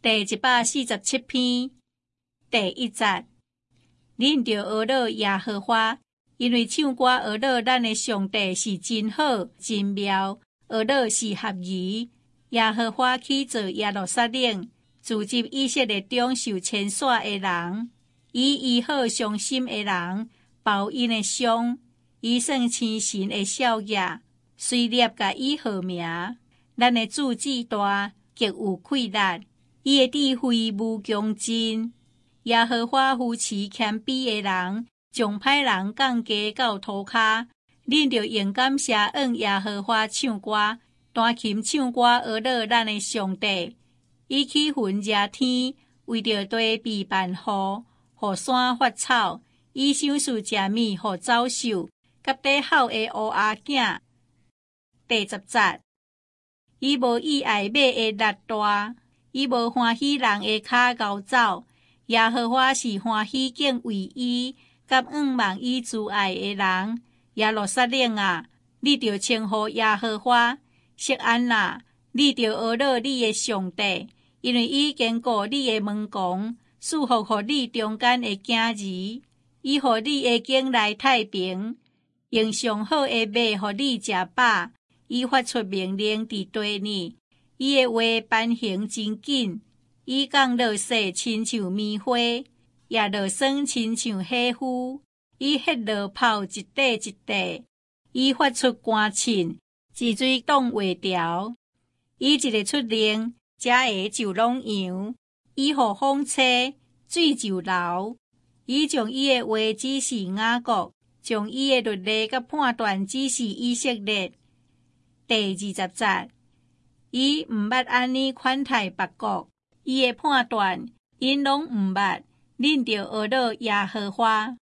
第147篇第1節，恁着學樂耶和華，因為唱歌學樂咱的上帝是真好真妙，學樂是合宜。耶和華起造耶路撒冷，自集以色列中受牽線的人，伊醫好傷心的人，包因的傷，伊算生神的少爺，隨列甲伊號名。咱的主志大，極有氣力。伊的智慧無窮盡，耶和華扶持謙卑的人，將歹人降低到塗骹。恁着用感謝向耶和華唱歌，彈琴唱歌學樂咱的上帝。伊起雲遮天，為着地備辦雨，予山發草。伊賞賜食物予走獸，甲底好的烏鴉囝。第10節，伊無意愛馬的力大。伊無歡喜人的骹咬走，耶和華是歡喜敬畏伊，甲仰望伊慈愛的人。耶路撒冷啊，你着稱呼耶和華；錫安啊，你着學樂你的上帝，因為伊堅固你的門框，賜福予你中間的囝兒，伊予你的境內太平，用上好的馬予你食飽，伊發出命令佇地呢。伊的話頒行真緊，伊降落雪親像棉花，也落霜親像火夫。伊迄落泡一塊一塊，伊發出寒凊，治水擋袂牢。伊一個出令，遮下就攏揚；伊予風吹，水就流。伊將伊的話指示雅各，將伊的律例甲判斷指示以色列。第20節。伊毋捌安尼款待別國，伊的判斷因攏毋捌，恁着學樂耶和華。